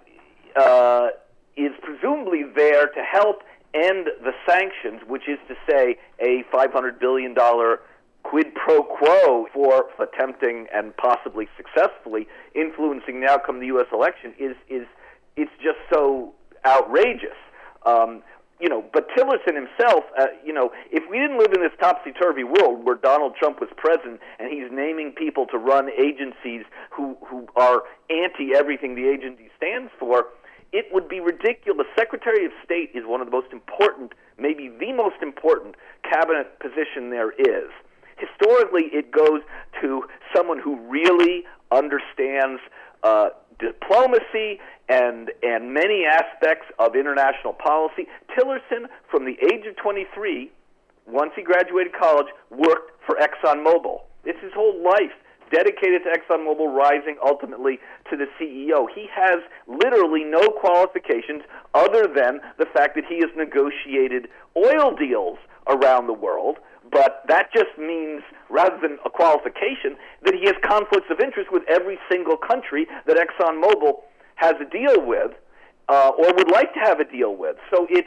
uh, is presumably there to help end the sanctions, which is to say a five hundred billion dollars quid pro quo for attempting and possibly successfully influencing the outcome of the U S election is is it's just so outrageous. Um, you know, but Tillerson himself, uh, you know, if we didn't live in this topsy-turvy world where Donald Trump was president and he's naming people to run agencies who, who are anti-everything the agency stands for, it would be ridiculous. Secretary of State is one of the most important, maybe the most important cabinet position there is. Historically, it goes to someone who really understands uh, diplomacy and and many aspects of international policy. Tillerson, from the age of twenty-three, once he graduated college, worked for ExxonMobil. It's his whole life dedicated to ExxonMobil, rising ultimately to the C E O. He has literally no qualifications other than the fact that he has negotiated oil deals around the world. But that just means, rather than a qualification, that he has conflicts of interest with every single country that ExxonMobil has a deal with uh, or would like to have a deal with. So it's,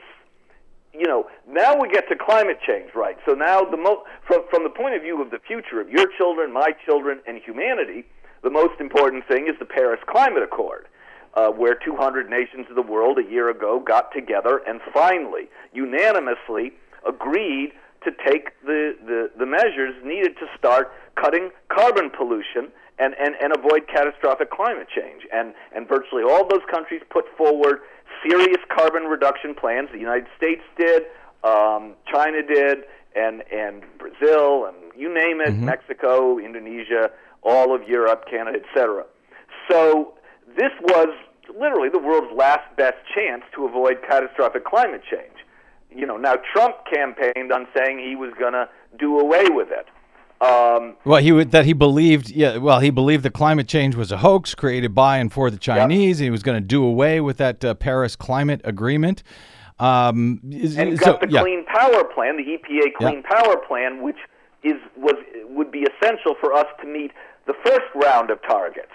you know, now we get to climate change, right? So now, the mo- from, from the point of view of the future of your children, my children, and humanity, the most important thing is the Paris Climate Accord, uh, where two hundred nations of the world a year ago got together and finally, unanimously, agreed to take the, the, the measures needed to start cutting carbon pollution and, and, and avoid catastrophic climate change. And, and virtually all those countries put forward serious carbon reduction plans. The United States did, um, China did, and, and Brazil, and you name it, mm-hmm. Mexico, Indonesia, all of Europe, Canada, et cetera. So this was literally the world's last best chance to avoid catastrophic climate change. You know, now Trump campaigned on saying he was going to do away with it. Um, well, he would, that he believed, yeah. Well, he believed that climate change was a hoax created by and for the Chinese, yep. and he was going to do away with that uh, Paris Climate Agreement. Um, and so, got the yeah. Clean Power Plan, the E P A Clean yep. Power Plan, which is was would be essential for us to meet the first round of targets.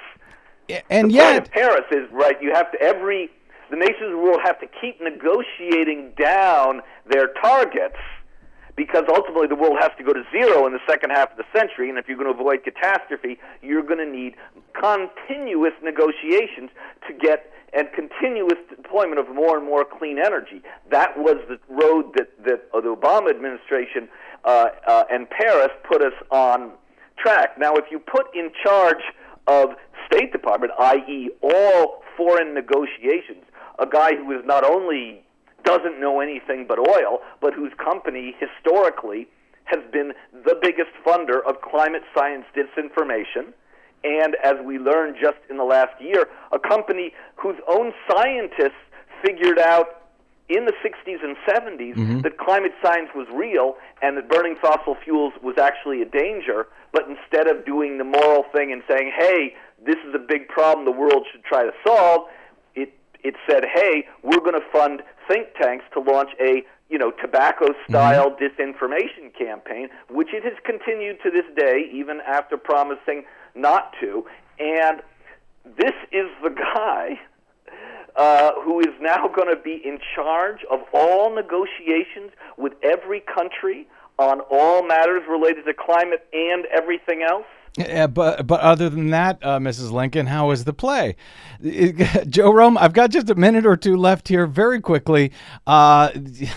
And the yet, point of Paris is right. You have to every. The nations of the world have to keep negotiating down their targets because ultimately the world has to go to zero in the second half of the century, and if you're going to avoid catastrophe, you're going to need continuous negotiations to get and continuous deployment of more and more clean energy. That was the road that, that the Obama administration uh, uh, and Paris put us on track. Now, if you put in charge of State Department, that is all foreign negotiations, a guy who is not only doesn't know anything but oil, but whose company historically has been the biggest funder of climate science disinformation, and as we learned just in the last year, a company whose own scientists figured out in the sixties and seventies Mm-hmm. that climate science was real and that burning fossil fuels was actually a danger, but instead of doing the moral thing and saying, hey, this is a big problem the world should try to solve, it it said, hey, we're going to fund think tanks to launch a you know, tobacco-style mm-hmm. disinformation campaign, which it has continued to this day, even after promising not to. And this is the guy uh, who is now going to be in charge of all negotiations with every country on all matters related to climate and everything else. Yeah, but but other than that, uh, Missus Lincoln, how is the play? Joe Rome, I've got just a minute or two left here very quickly. Uh,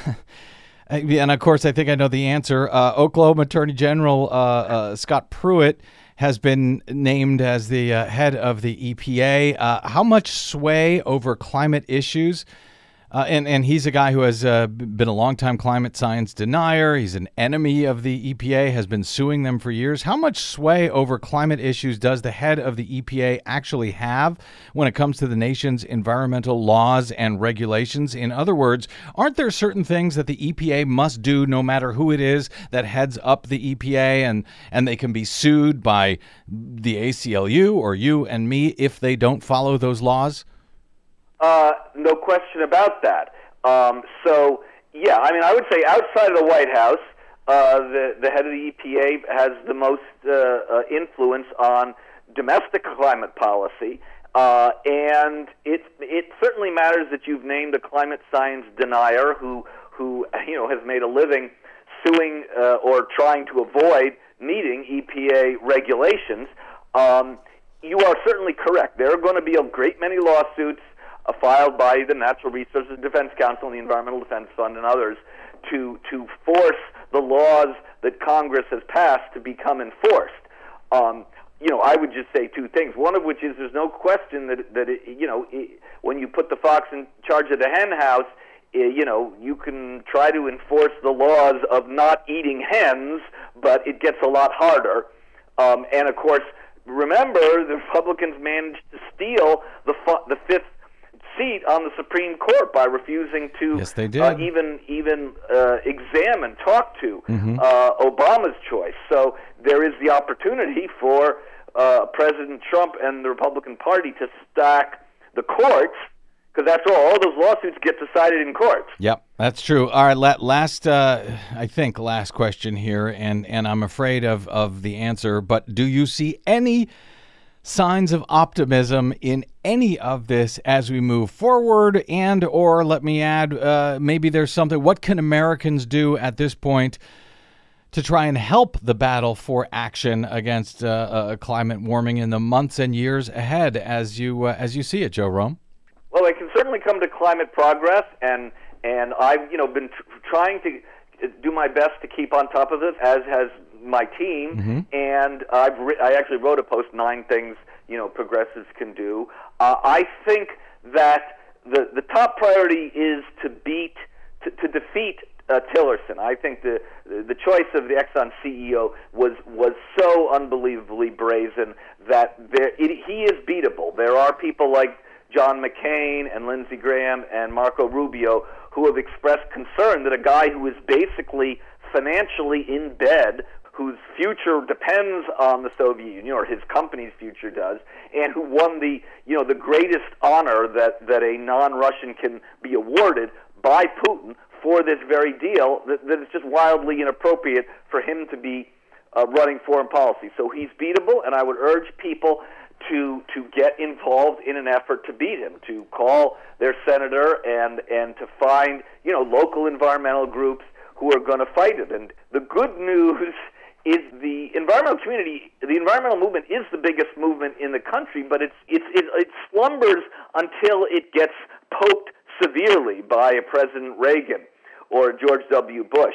and, of course, I think I know the answer. Uh, Oklahoma Attorney General uh, uh, Scott Pruitt has been named as the uh, head of the E P A. Uh, how much sway over climate issues? Uh, and, and he's a guy who has uh, been a longtime climate science denier. He's an enemy of the E P A, has been suing them for years. How much sway over climate issues does the head of the E P A actually have when it comes to the nation's environmental laws and regulations? In other words, aren't there certain things that the E P A must do no matter who it is that heads up the E P A, and, and they can be sued by the A C L U or you and me if they don't follow those laws? Uh, no question about that. Um, so, yeah, I mean, I would say outside of the White House, uh, the, the head of the E P A has the most uh, uh, influence on domestic climate policy, uh, and it it certainly matters that you've named a climate science denier who who you know has made a living suing uh, or trying to avoid meeting E P A regulations. Um, you are certainly correct. There are going to be a great many lawsuits Uh, filed by the Natural Resources Defense Council and the Environmental Defense Fund and others to to force the laws that Congress has passed to become enforced. Um, you know, I would just say two things. One of which is there's no question that that it, you know it, when you put the fox in charge of the hen house, it, you know you can try to enforce the laws of not eating hens, but it gets a lot harder. Um, and of course, remember the Republicans managed to steal the fu- the fifth seat on the Supreme Court by refusing to yes, they did. Uh, even even uh, examine, talk to mm-hmm. uh, Obama's choice. So there is the opportunity for uh, President Trump and the Republican Party to stack the courts, because that's all. All those lawsuits get decided in courts. Yep, that's true. All right, la- last, uh, I think, last question here, and, and I'm afraid of, of the answer, but do you see any signs of optimism in any of this as we move forward? And or let me add, uh, maybe there's something, what can Americans do at this point to try and help the battle for action against uh, uh, climate warming in the months and years ahead as you uh, as you see it, Joe Rome? Well, they can certainly come to Climate Progress, and and I've you know been tr- trying to do my best to keep on top of it, as has my team, mm-hmm. and I've ri- I actually wrote a post, nine things you know progressives can do. Uh, I think that the the top priority is to beat to, to defeat uh, Tillerson. I think the the choice of the Exxon C E O was was so unbelievably brazen that there it, he is beatable. There are people like John McCain and Lindsey Graham and Marco Rubio who have expressed concern that a guy who is basically financially in bed, whose future depends on the Soviet Union, or his company's future does, and who won the you know the greatest honor that, that a non-Russian can be awarded by Putin for this very deal, that, that it's just wildly inappropriate for him to be uh, running foreign policy. So he's beatable, and I would urge people to to get involved in an effort to beat him, to call their senator and and to find you know local environmental groups who are going to fight it. And the good news is the environmental community, the environmental movement is the biggest movement in the country, but it's it's it, it slumbers until it gets poked severely by a President Reagan or George W. Bush.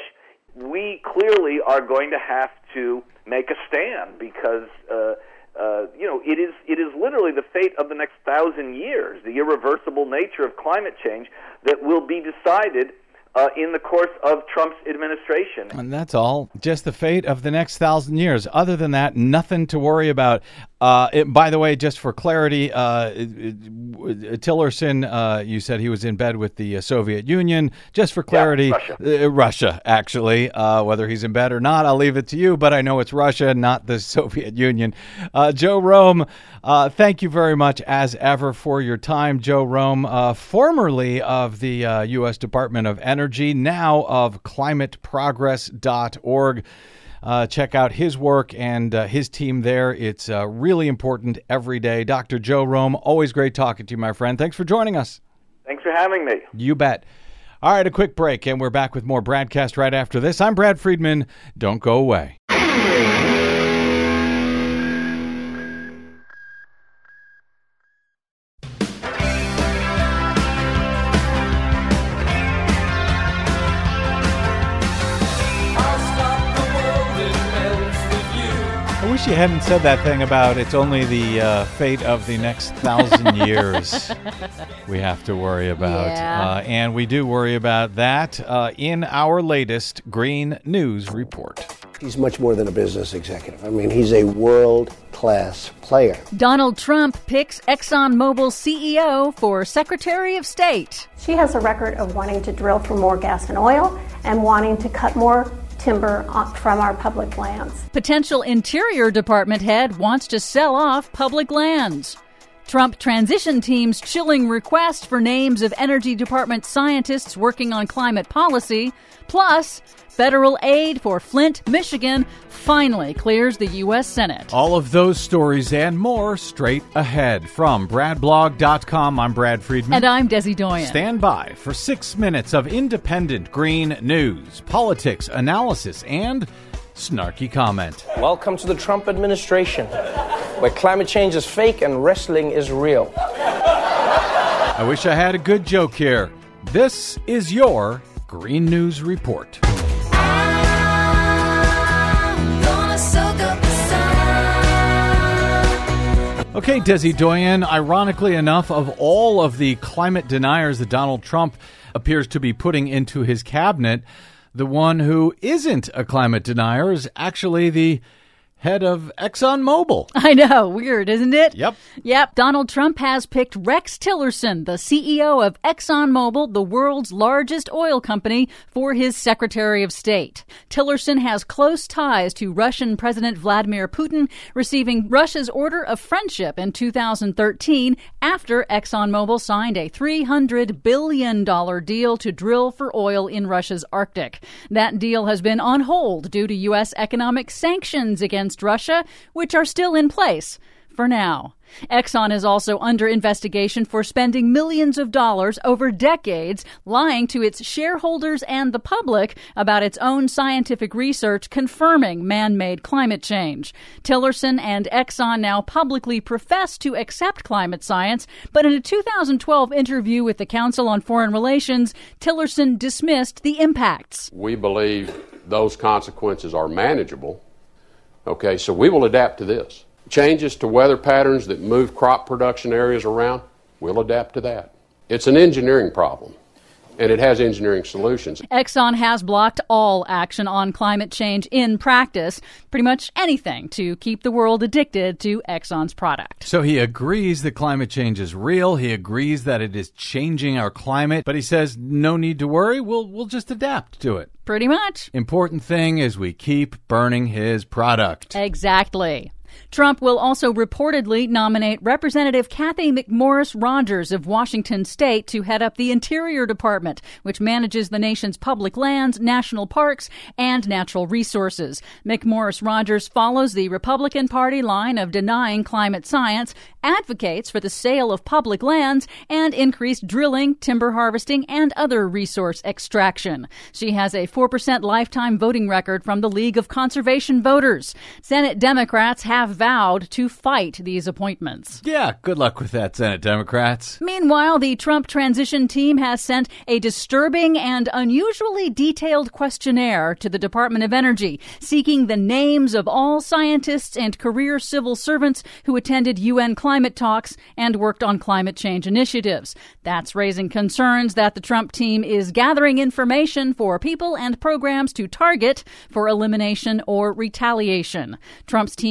We clearly are going to have to make a stand because uh, uh, you know it is it is literally the fate of the next thousand years, the irreversible nature of climate change that will be decided Uh, in the course of Trump's administration. And that's all. Just the fate of the next thousand years. Other than that, nothing to worry about. Uh, it, by the way, just for clarity, uh, it, it, Tillerson, uh, you said he was in bed with the uh, Soviet Union. Just for clarity, yeah, Russia. Uh, Russia, actually. Uh, whether he's in bed or not, I'll leave it to you, but I know it's Russia, not the Soviet Union. Uh, Joe Rome, uh, thank you very much, as ever, for your time. Joe Rome, uh, formerly of the uh, U S Department of Energy, now of climate progress dot org. Uh, check out his work and uh, his team there. It's uh, really important every day. Doctor Joe Rome, always great talking to you, my friend. Thanks for joining us. Thanks for having me. You bet. All right, a quick break, and we're back with more Bradcast right after this. I'm Brad Friedman. Don't go away. I wish you hadn't said that thing about it's only the uh, fate of the next thousand years we have to worry about. Yeah. Uh, and we do worry about that uh, in our latest Green News Report. He's much more than a business executive. I mean, he's a world-class player. Donald Trump picks ExxonMobil C E O for Secretary of State. She has a record of wanting to drill for more gas and oil and wanting to cut more timber from our public lands. Potential Interior Department head wants to sell off public lands. Trump transition team's chilling request for names of Energy Department scientists working on climate policy. Plus, federal aid for Flint, Michigan finally clears the U S Senate. All of those stories and more straight ahead. From brad blog dot com, I'm Brad Friedman. And I'm Desi Doyen. Stand by for six minutes of independent green news, politics, analysis, and snarky comment. Welcome to the Trump administration, where climate change is fake and wrestling is real. I wish I had a good joke here. This is your Green News Report. Okay, Desi Doyen, ironically enough, of all of the climate deniers that Donald Trump appears to be putting into his cabinet, the one who isn't a climate denier is actually the head of ExxonMobil. I know. Weird, isn't it? Yep. Yep. Donald Trump has picked Rex Tillerson, the C E O of ExxonMobil, the world's largest oil company, for his Secretary of State. Tillerson has close ties to Russian President Vladimir Putin, receiving Russia's Order of Friendship in two thousand thirteen after ExxonMobil signed a three hundred billion dollars deal to drill for oil in Russia's Arctic. That deal has been on hold due to U S economic sanctions against Russia, which are still in place for now. Exxon is also under investigation for spending millions of dollars over decades lying to its shareholders and the public about its own scientific research confirming man-made climate change. Tillerson and Exxon now publicly profess to accept climate science, but in a two thousand twelve interview with the Council on Foreign Relations, Tillerson dismissed the impacts. We believe those consequences are manageable. Okay, so we will adapt to this. Changes to weather patterns that move crop production areas around, we'll adapt to that. It's an engineering problem, and it has engineering solutions. Exxon has blocked all action on climate change in practice, pretty much anything to keep the world addicted to Exxon's product. So he agrees that climate change is real. He agrees that it is changing our climate, but he says no need to worry. We'll we'll just adapt to it. Pretty much. Important thing is we keep burning his product. Exactly. Trump will also reportedly nominate Representative Cathy McMorris Rodgers of Washington State to head up the Interior Department, which manages the nation's public lands, national parks, and natural resources. McMorris Rodgers follows the Republican Party line of denying climate science, advocates for the sale of public lands, and increased drilling, timber harvesting, and other resource extraction. She has a four percent lifetime voting record from the League of Conservation Voters. Senate Democrats have vowed to fight these appointments. Yeah, good luck with that, Senate Democrats. Meanwhile, the Trump transition team has sent a disturbing and unusually detailed questionnaire to the Department of Energy, seeking the names of all scientists and career civil servants who attended U N climate talks and worked on climate change initiatives. That's raising concerns that the Trump team is gathering information for people and programs to target for elimination or retaliation. Trump's team also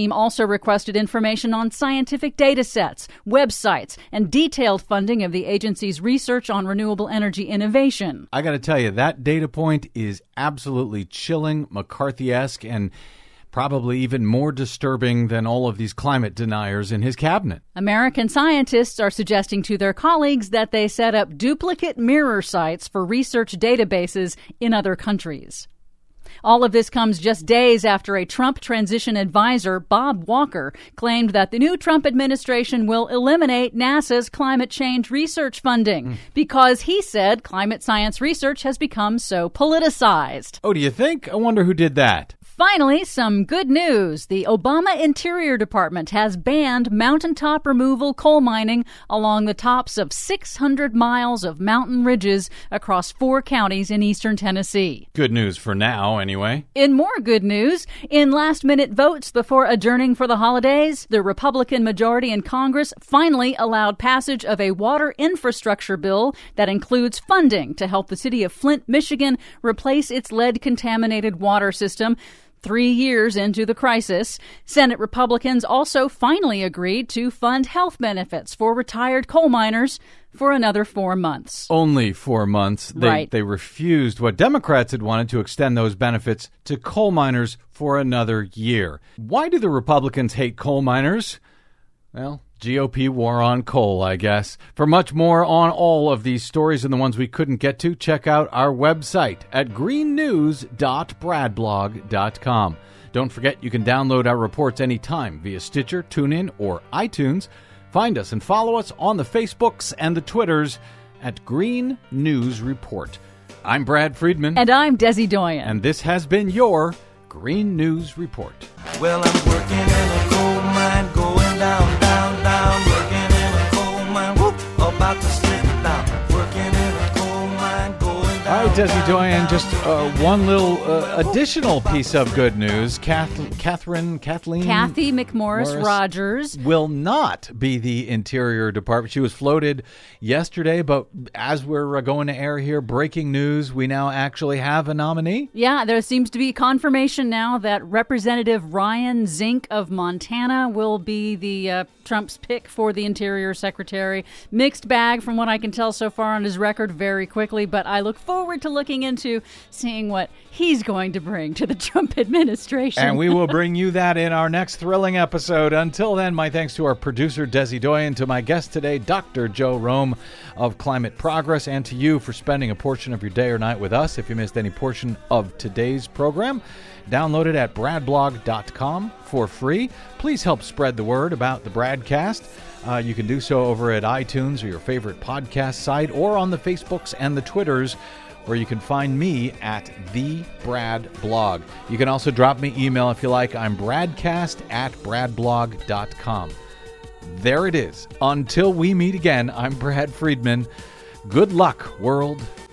requested information on scientific data sets, websites, and detailed funding of the agency's research on renewable energy innovation. I got to tell you, that data point is absolutely chilling, McCarthy-esque, and probably even more disturbing than all of these climate deniers in his cabinet. American scientists are suggesting to their colleagues that they set up duplicate mirror sites for research databases in other countries. All of this comes just days after a Trump transition advisor, Bob Walker, claimed that the new Trump administration will eliminate NASA's climate change research funding mm. because he said climate science research has become so politicized. Oh, do you think? I wonder who did that. Finally, some good news. The Obama Interior Department has banned mountaintop removal coal mining along the tops of six hundred miles of mountain ridges across four counties in eastern Tennessee. Good news for now, anyway. In more good news, in last-minute votes before adjourning for the holidays, the Republican majority in Congress finally allowed passage of a water infrastructure bill that includes funding to help the city of Flint, Michigan, replace its lead-contaminated water system. Three years into the crisis, Senate Republicans also finally agreed to fund health benefits for retired coal miners for another four months. Only four months. They, right. They refused what Democrats had wanted to extend those benefits to coal miners for another year. Why do the Republicans hate coal miners? Well, G O P war on coal, I guess. For much more on all of these stories and the ones we couldn't get to, check out our website at green news dot brad blog dot com. Don't forget you can download our reports anytime via Stitcher, TuneIn, or iTunes. Find us and follow us on the Facebooks and the Twitters at Green News Report. I'm Brad Friedman. And I'm Desi Doyen. And this has been your Green News Report. Well, I'm working in a coal mine, going down, down, down, working in a coal mine, whoop, about to slip down, working in a coal mine, going down. All right, Desi Doyen, just uh, one little uh, additional piece of good news. Kath- Catherine, Kathleen... Kathy McMorris Rogers will not be the Interior Department. She was floated yesterday, but as we're uh, going to air here, breaking news, we now actually have a nominee. Yeah, there seems to be confirmation now that Representative Ryan Zink of Montana will be the uh, Trump's pick for the Interior Secretary. Mixed bag from what I can tell so far on his record very quickly, but I look forward to looking into seeing what he's going to bring to the Trump administration. And we will bring you that in our next thrilling episode. Until then, my thanks to our producer, Desi Doyen, to my guest today, Doctor Joe Rome of Climate Progress, and to you for spending a portion of your day or night with us. If you missed any portion of today's program, download it at brad blog dot com for free. Please help spread the word about the Bradcast. Uh, you can do so over at iTunes or your favorite podcast site, or on the Facebooks and the Twitters, where you can find me at The Brad Blog. You can also drop me email if you like. I'm bradcast at brad blog dot com. There it is. Until we meet again, I'm Brad Friedman. Good luck, world.